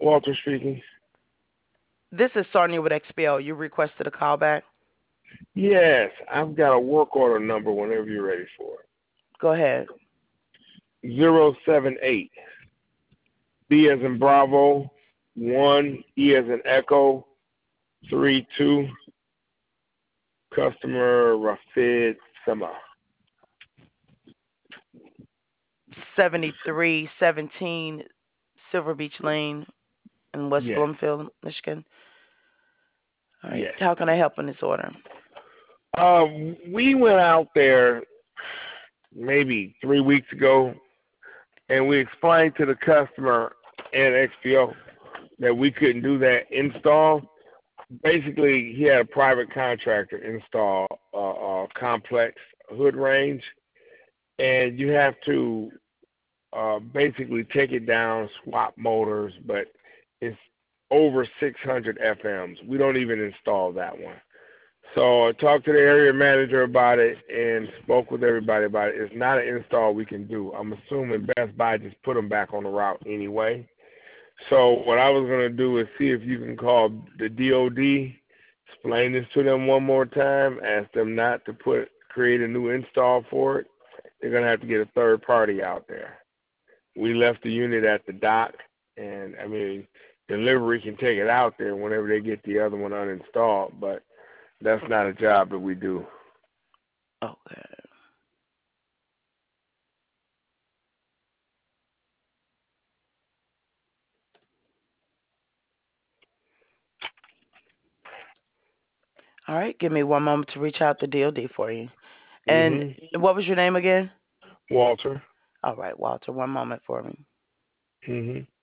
Walter speaking. This is Sonia with XPO. You requested a call back. Yes, I've got a work order number whenever you're ready for Go ahead. it. 078 B as in Bravo, 1 E as in Echo, 3 2. Customer Rafid Sama. 7317 Silver Beach Lane in West Yes, Bloomfield, Michigan. All right. yes. How can I help in this order? We went out there maybe 3 weeks ago, and we explained to the customer at XPO that we couldn't do that install. Basically, he had a private contractor install a complex hood range, and you have to basically take it down, swap motors, but it's over 600 FMs. We don't even install that one. So I talked to the area manager about it and spoke with everybody about it. It's not an install we can do. I'm assuming Best Buy just put them back on the route anyway. So what I was going to do is see if you can call the DOD, explain this to them one more time, ask them not to create a new install for it. They're going to have to get a third party out there. We left the unit at the dock, and I mean, delivery can take it out there whenever they get the other one uninstalled, but that's not a job that we do. Okay. All right. Give me one moment to reach out to DOD for you. And Mhm. what was your name again? Walter. All right, Walter. One moment for me. Mhm.